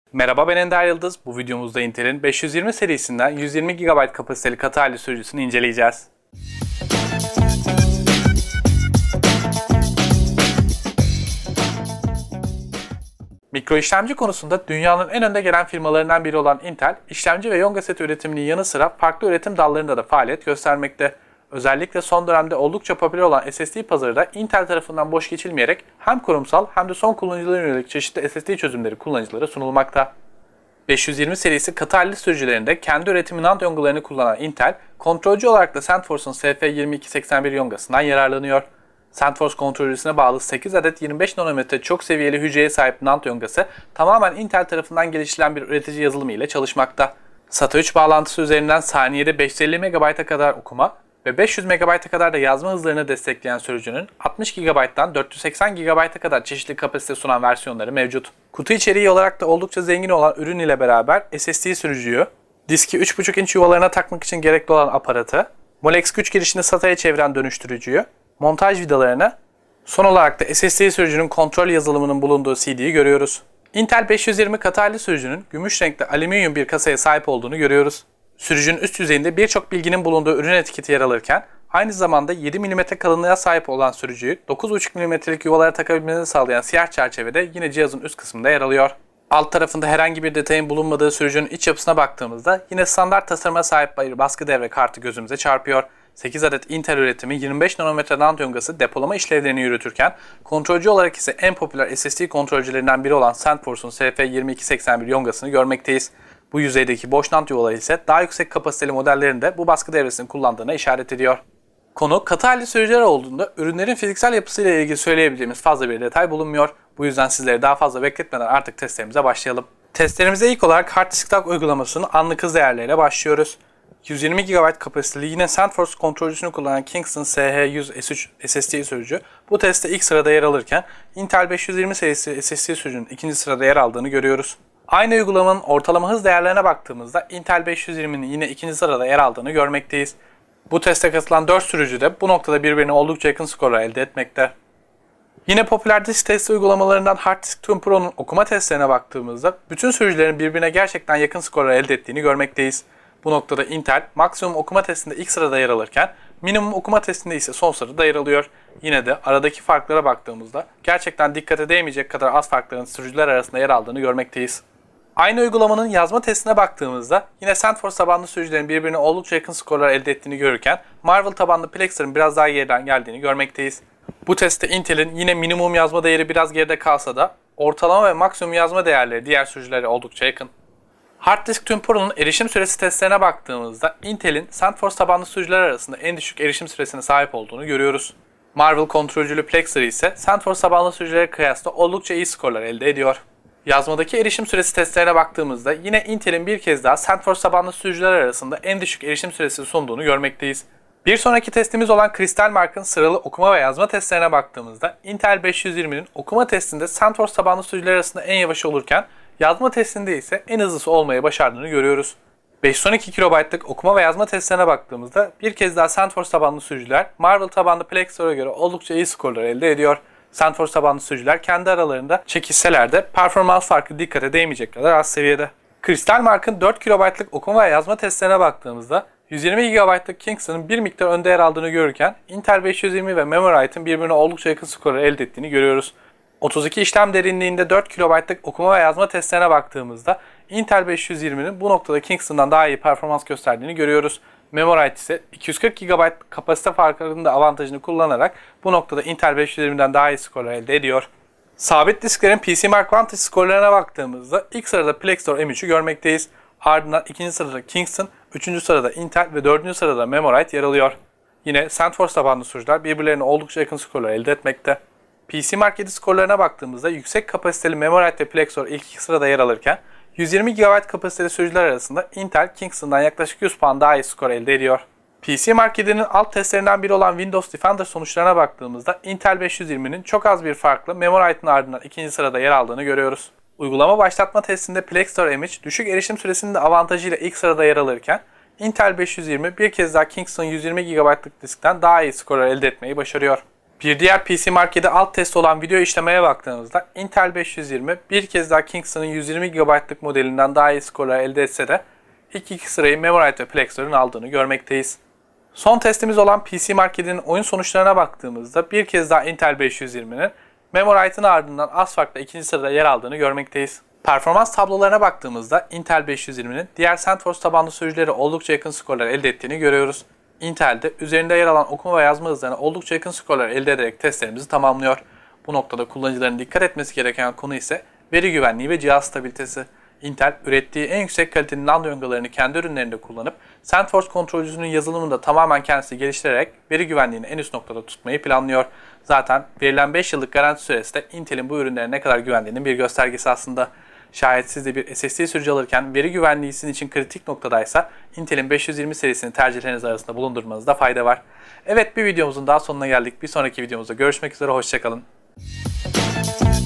Merhaba, ben Ender Yıldız. Bu videomuzda Intel'in 520 serisinden 120 GB kapasiteli katı halli sürücüsünü inceleyeceğiz. Mikro işlemci konusunda dünyanın en önde gelen firmalarından biri olan Intel, işlemci ve yonga seti üretiminin yanı sıra farklı üretim dallarında da faaliyet göstermekte. Özellikle son dönemde oldukça popüler olan SSD pazarı da Intel tarafından boş geçilmeyerek hem kurumsal hem de son kullanıcılara yönelik çeşitli SSD çözümleri kullanıcılara sunulmakta. 520 serisi katı halli sürücülerinde kendi üretimi NAND yongalarını kullanan Intel, kontrolcü olarak da SandForce'un SF2281 yongasından yararlanıyor. SandForce kontrolcüsüne bağlı 8 adet 25 nanometre çok seviyeli hücreye sahip NAND yongası tamamen Intel tarafından geliştirilen bir üretici yazılımı ile çalışmakta. SATA 3 bağlantısı üzerinden saniyede 550 MB'a kadar okuma ve 500 MB'a kadar da yazma hızlarını destekleyen sürücünün 60 GB'dan 480 GB'a kadar çeşitli kapasite sunan versiyonları mevcut. Kutu içeriği olarak da oldukça zengin olan ürün ile beraber SSD sürücüyü, diski 3.5 inç yuvalarına takmak için gerekli olan aparatı, Molex güç girişini SATA'ya çeviren dönüştürücüyü, montaj vidalarını, son olarak da SSD sürücünün kontrol yazılımının bulunduğu CD'yi görüyoruz. Intel 520 katı halli sürücünün gümüş renkli alüminyum bir kasaya sahip olduğunu görüyoruz. Sürücünün üst yüzeyinde birçok bilginin bulunduğu ürün etiketi yer alırken, aynı zamanda 7 mm kalınlığa sahip olan sürücüyü 9.5 mm'lik yuvalara takabilmenizi sağlayan siyah çerçevede yine cihazın üst kısmında yer alıyor. Alt tarafında herhangi bir detayın bulunmadığı sürücünün iç yapısına baktığımızda yine standart tasarıma sahip bir baskı devre kartı gözümüze çarpıyor. 8 adet Intel üretimi 25 nanometre NAND yongası depolama işlevlerini yürütürken, kontrolcü olarak ise en popüler SSD kontrolcülerinden biri olan SandForce'un SF2281 yongasını görmekteyiz. Bu yüzeydeki boş NAND yuvaları ise daha yüksek kapasiteli modellerinde bu baskı devresini kullandığına işaret ediyor. Konu katı halli sürücüler olduğunda ürünlerin fiziksel yapısıyla ilgili söyleyebileceğimiz fazla bir detay bulunmuyor. Bu yüzden sizleri daha fazla bekletmeden artık testlerimize başlayalım. Testlerimize ilk olarak Hard Disk Dock uygulamasının anlık hız değerleriyle başlıyoruz. 120 GB kapasiteli yine SandForce kontrolcüsünü kullanan Kingston SH100 S3 SSD sürücü bu testte ilk sırada yer alırken Intel 520 serisi SSD sürücünün ikinci sırada yer aldığını görüyoruz. Aynı uygulamanın ortalama hız değerlerine baktığımızda Intel 520'nin yine ikinci sırada yer aldığını görmekteyiz. Bu teste katılan 4 sürücü de bu noktada birbirine oldukça yakın skorlar elde etmekte. Yine popüler disk testi uygulamalarından Hard Disk Tune Pro'nun okuma testlerine baktığımızda bütün sürücülerin birbirine gerçekten yakın skorlar elde ettiğini görmekteyiz. Bu noktada Intel maksimum okuma testinde ilk sırada yer alırken minimum okuma testinde ise son sırada yer alıyor. Yine de aradaki farklara baktığımızda gerçekten dikkate değmeyecek kadar az farkların sürücüler arasında yer aldığını görmekteyiz. Aynı uygulamanın yazma testine baktığımızda yine SandForce tabanlı sürücülerin birbirine oldukça yakın skorlar elde ettiğini görürken Marvell tabanlı Plexer'ın biraz daha geriden geldiğini görmekteyiz. Bu testte Intel'in yine minimum yazma değeri biraz geride kalsa da ortalama ve maksimum yazma değerleri diğer sürücülere oldukça yakın. Hard Disk Tune Pro'nun erişim süresi testlerine baktığımızda Intel'in SandForce tabanlı sürücüler arasında en düşük erişim süresine sahip olduğunu görüyoruz. Marvell kontrolcülü Plexer ise SandForce tabanlı sürücülere kıyasla oldukça iyi skorlar elde ediyor. Yazmadaki erişim süresi testlerine baktığımızda yine Intel'in bir kez daha SandForce tabanlı sürücüler arasında en düşük erişim süresi sunduğunu görmekteyiz. Bir sonraki testimiz olan Crystal Mark'ın sıralı okuma ve yazma testlerine baktığımızda Intel 520'nin okuma testinde SandForce tabanlı sürücüler arasında en yavaşı olurken yazma testinde ise en hızlısı olmayı başardığını görüyoruz. 512 KB'lık okuma ve yazma testlerine baktığımızda bir kez daha SandForce tabanlı sürücüler Marvell tabanlı Plexer'a göre oldukça iyi skorlar elde ediyor. SandForce tabanlı sürücüler kendi aralarında çekişseler de performans farkı dikkate değmeyecek kadar az seviyede. Crystal Mark'ın 4 KB'lık okuma ve yazma testlerine baktığımızda 120 GB'lık Kingston'ın bir miktar önde yer aldığını görürken Intel 520 ve Memorite'ın birbirine oldukça yakın skorlar elde ettiğini görüyoruz. 32 işlem derinliğinde 4 KB'lık okuma ve yazma testlerine baktığımızda Intel 520'nin bu noktada Kingston'dan daha iyi performans gösterdiğini görüyoruz. Memorite ise 240 GB kapasite farkının da avantajını kullanarak bu noktada Intel 520'den daha iyi skorlar elde ediyor. Sabit disklerin PC Mark Vantage skorlarına baktığımızda ilk sırada Plextor M3'ü görmekteyiz. Ardından ikinci sırada Kingston, üçüncü sırada Intel ve dördüncü sırada Memorite yer alıyor. Yine SandForce tabanlı sürücüler birbirlerine oldukça yakın skorlar elde etmekte. PC Mark 7 skorlarına baktığımızda yüksek kapasiteli Memorite ve Plextor ilk iki sırada yer alırken 120 GB kapasiteli sürücüler arasında Intel Kingston'dan yaklaşık 100 puan daha iyi skor elde ediyor. PC Mark 7'nin alt testlerinden biri olan Windows Defender sonuçlarına baktığımızda Intel 520'nin çok az bir farkla Memorite'ın ardından ikinci sırada yer aldığını görüyoruz. Uygulama başlatma testinde Plextor M3 düşük erişim süresinin de avantajıyla ilk sırada yer alırken Intel 520 bir kez daha Kingston 120 GB'lık diskten daha iyi skorlar elde etmeyi başarıyor. Bir diğer PC Market'e alt test olan video işlemeye baktığımızda Intel 520 bir kez daha Kingston'ın 120 GB'lık modelinden daha iyi skorlar elde etse de ilk iki sırayı Memorite ve Plexor'ın aldığını görmekteyiz. Son testimiz olan PC Market'in oyun sonuçlarına baktığımızda bir kez daha Intel 520'nin Memorite'ın ardından az farkla ikinci sırada yer aldığını görmekteyiz. Performans tablolarına baktığımızda Intel 520'nin diğer CentOS tabanlı sürücülere oldukça yakın skorlar elde ettiğini görüyoruz. Intel'de üzerinde yer alan okuma ve yazma hızlarına oldukça yakın skorlar elde ederek testlerimizi tamamlıyor. Bu noktada kullanıcıların dikkat etmesi gereken konu ise veri güvenliği ve cihaz stabilitesi. Intel, ürettiği en yüksek kalitenin NAND yongalarını kendi ürünlerinde kullanıp CentOS kontrolcüsünün yazılımını da tamamen kendisi geliştirerek veri güvenliğini en üst noktada tutmayı planlıyor. Zaten verilen 5 yıllık garanti süresi de Intel'in bu ürünlere ne kadar güvendiğinin bir göstergesi aslında. Şayet siz de bir SSD sürücü alırken veri güvenliği sizin için kritik noktadaysa Intel'in 520 serisini tercihleriniz arasında bulundurmanızda fayda var. Evet, bir videomuzun daha sonuna geldik. Bir sonraki videomuzda görüşmek üzere, hoşçakalın.